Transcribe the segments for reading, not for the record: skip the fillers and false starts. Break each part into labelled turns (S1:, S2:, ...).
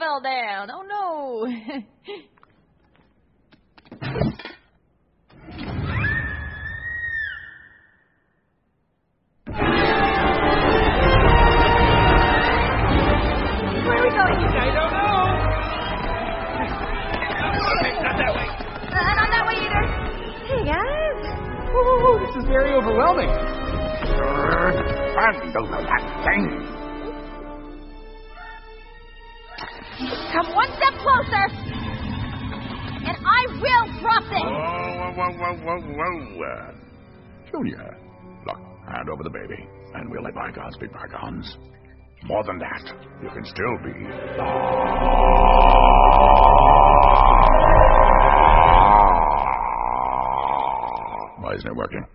S1: fell down. Oh, no. Where are we going?
S2: I don't know. Okay, not that way.
S1: Not that way either. Hey, guys.
S2: Whoa, this is very overwhelming.
S3: Hand over that thing.
S1: Come one step closer, and I will drop this.
S3: Whoa. Junior, look, hand over the baby, and we'll let bygones be bygones. More than that, you can still be... Why isn't it working?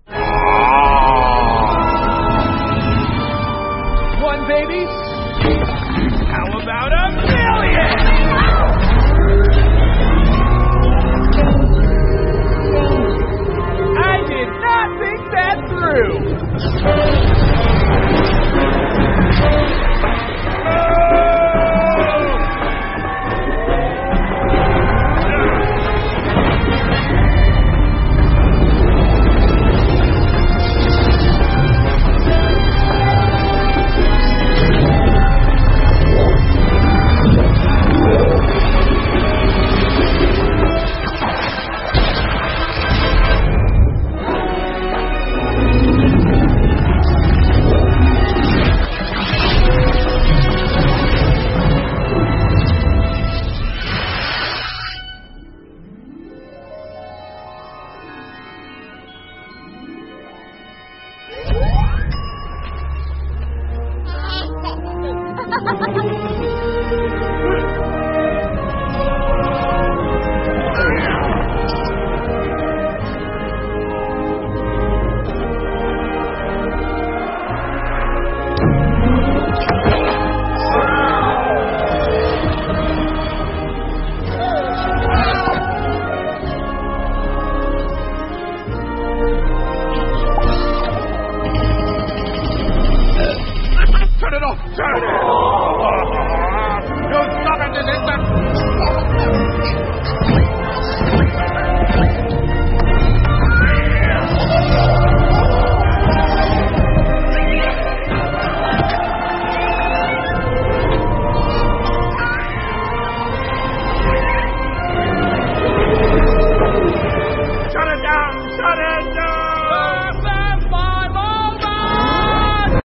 S2: One baby? How about a million? I did not think that through.
S3: Turn it off!